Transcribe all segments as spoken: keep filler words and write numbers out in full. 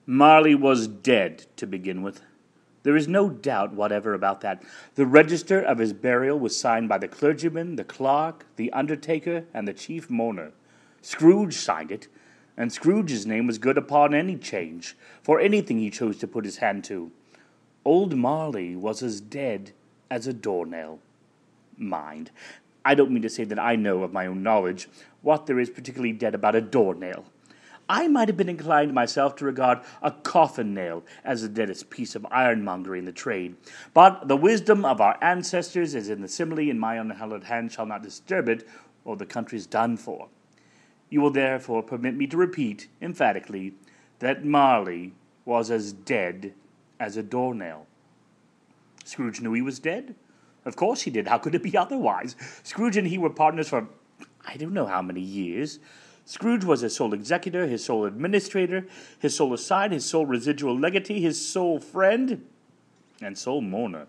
Marley was dead, to begin with. There is no doubt whatever about that. The register of his burial was signed by the clergyman, the clerk, the undertaker, and the chief mourner. Scrooge signed it, and Scrooge's name was good upon any change, for anything he chose to put his hand to. Old Marley was as dead as a doornail. Mind, I don't mean to say that I know of my own knowledge what there is particularly dead about a doornail. I might have been inclined myself to regard a coffin nail as the deadest piece of ironmongery in the trade. But the wisdom of our ancestors is in the simile, and my unhallowed hand shall not disturb it, or the country's done for. You will therefore permit me to repeat, emphatically, that Marley was as dead as a doornail. Scrooge knew he was dead. Of course he did. How could it be otherwise? Scrooge and he were partners for I don't know how many years. Scrooge was his sole executor, his sole administrator, his sole aside, his sole residual legatee, his sole friend, and sole mourner.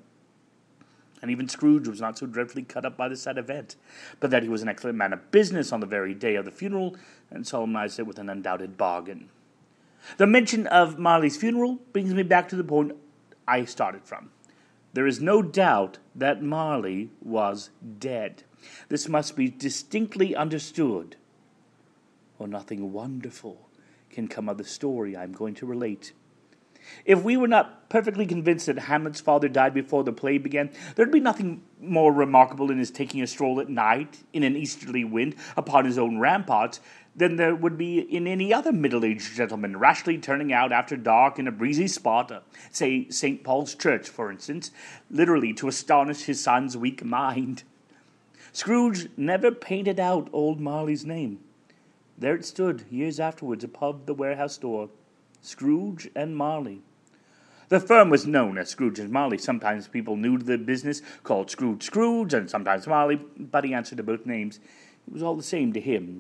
And even Scrooge was not so dreadfully cut up by the sad event, but that he was an excellent man of business on the very day of the funeral, and solemnized it with an undoubted bargain. The mention of Marley's funeral brings me back to the point I started from. There is no doubt that Marley was dead. This must be distinctly understood, or nothing wonderful can come of the story I am going to relate. If we were not perfectly convinced that Hamlet's father died before the play began, there would be nothing more remarkable in his taking a stroll at night, in an easterly wind, upon his own ramparts, than there would be in any other middle-aged gentleman rashly turning out after dark in a breezy spot, uh, say Saint Paul's Church, for instance, literally to astonish his son's weak mind. Scrooge never painted out old Marley's name. There it stood, years afterwards, above the warehouse door, Scrooge and Marley. The firm was known as Scrooge and Marley. Sometimes people new to the business called Scrooge Scrooge, and sometimes Marley, but he answered to both names. It was all the same to him.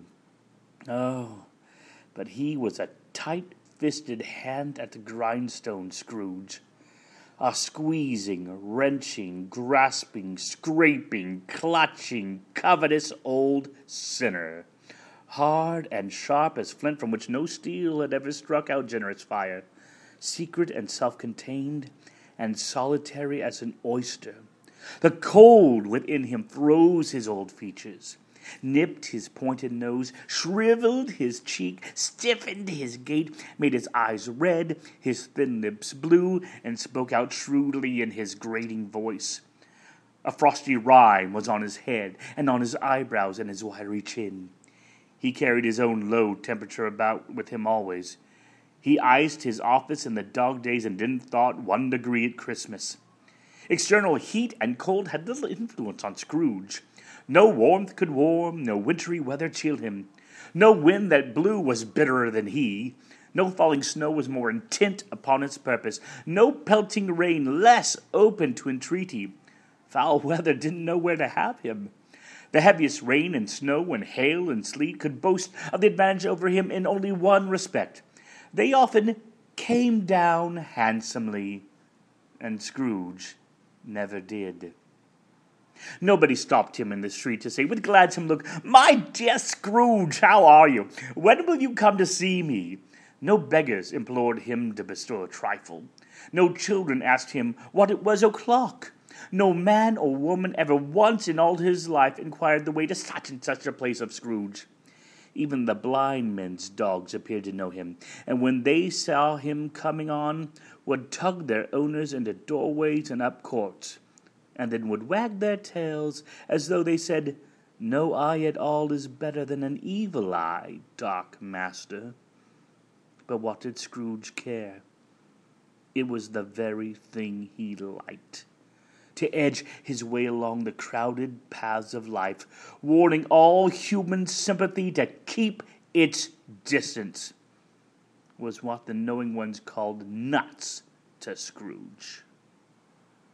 Oh, but he was a tight-fisted hand at the grindstone, Scrooge. A squeezing, wrenching, grasping, scraping, clutching, covetous old sinner. Hard and sharp as flint, from which no steel had ever struck out generous fire, secret and self-contained, and solitary as an oyster. The cold within him froze his old features, nipped his pointed nose, shriveled his cheek, stiffened his gait, made his eyes red, his thin lips blue, and spoke out shrewdly in his grating voice. A frosty rime was on his head, and on his eyebrows and his wiry chin. He carried his own low temperature about with him always. He iced his office in the dog days and didn't thaw it one degree at Christmas. External heat and cold had little influence on Scrooge. No warmth could warm, no wintry weather chilled him. No wind that blew was bitterer than he. No falling snow was more intent upon its purpose. No pelting rain less open to entreaty. Foul weather didn't know where to have him. The heaviest rain and snow and hail and sleet could boast of the advantage over him in only one respect. They often came down handsomely, and Scrooge never did. Nobody stopped him in the street to say, with gladsome look, "My dear Scrooge, how are you? When will you come to see me?" No beggars implored him to bestow a trifle. No children asked him what it was o'clock. No man or woman ever once in all his life inquired the way to such and such a place of Scrooge. Even the blind men's dogs appeared to know him, and when they saw him coming on, would tug their owners into doorways and up courts, and then would wag their tails as though they said, "No eye at all is better than an evil eye, dark master." But what did Scrooge care? It was the very thing he liked. To edge his way along the crowded paths of life, warning all human sympathy to keep its distance, was what the knowing ones called nuts to Scrooge.